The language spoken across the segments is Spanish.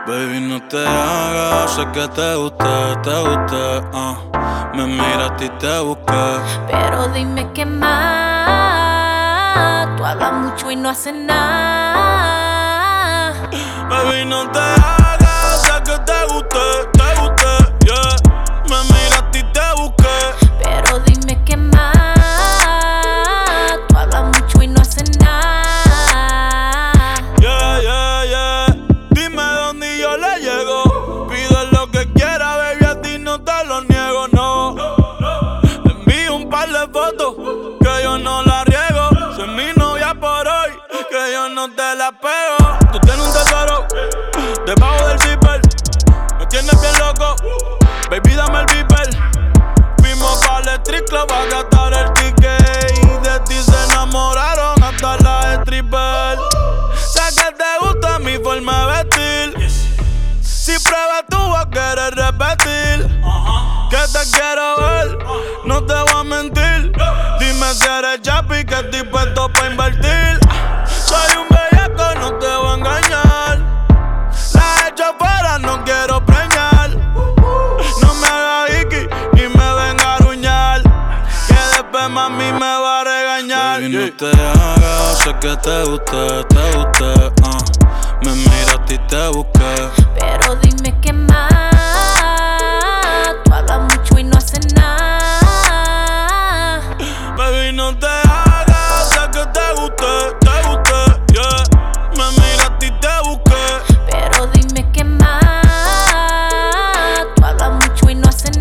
Baby, no te hagas, sé que te gusté, Me miraste y te busqué. Pero dime qué más. Tú hablas mucho y no haces nada. Baby, no te hagas, sé que te gusté, yeah. Me miraste y te busqué. Pero dime qué más. Tú hablas mucho y no haces nada. Yeah. Dime dónde y yo le llego. Pide lo que quiera, baby, a ti no te lo niego, no. Te envío un par de fotos que yo no la riego. Soy mi novia por hoy, que yo no te la pego. Tú tienes un tesoro debajo del zipper. Me tienes bien loco, baby, dame el beeper. Fuimos para el street club a gastar el ticket. Y de ti se enamoraron hasta las strippers. Sé que te gusta mi forma de vestir. Si pruebas tú vas a querer repetir. Que te quiero ver, no te voy a mentir. Dime si eres chapi, que estoy puesto pa' invertir. Soy un bellaco, no te voy a engañar. La he hecho fuera, no quiero preñar. No me hagas hiki, ni me venga a aruñar. Que después mami me va a regañar. Baby, no te hagas, sé que te gusté, Me miraste y te busqué. Pero dime qué más. Tú hablas mucho y no haces nada. Baby, no te hagas, sé que te gusté, yeah. Me miraste y te busqué. Pero dime qué más. Tú hablas mucho y no haces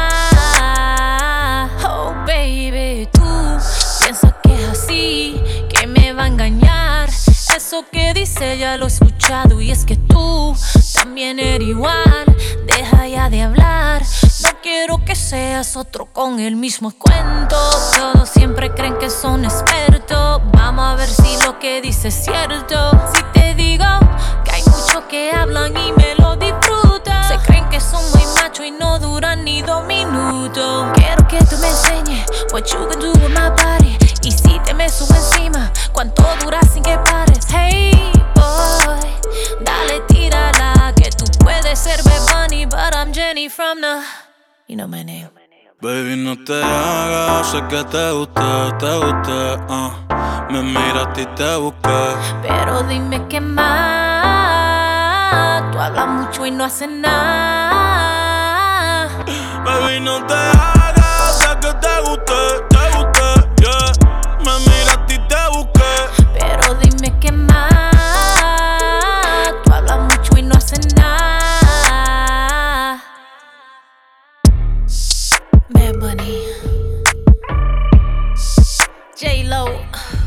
nada. Oh baby, tú piensas que es así, que me va a engañar. Eso que dice ya lo he escuchado. Y es que tú también eres igual. Deja ya de hablar. No quiero que seas otro con el mismo cuento. Todos siempre creen que son expertos. Vamos a ver si lo que dices es cierto. Si te digo que hay muchos que hablan y me lo disfrutan. Se creen que son muy machos y no duran ni 2 minutos. Quiero que tú me enseñes what you can do with my body. Y si te me subo encima, ¿cuánto dura sin que pares? Hey boy, dale tírala, que tú puedes ser Bad Bunny, but I'm Jenny from the... You know my name. Baby, no te hagas, sé que te gusté, Me miraste y te busqué. Pero dime qué más. Tú hablas mucho y no haces nada. Baby, no te hagas, sé que te gusté, yeah. Me miraste y te busqué. Pero dime qué más. Tú hablas mucho y no haces nada. Bad Bunny, J-Lo.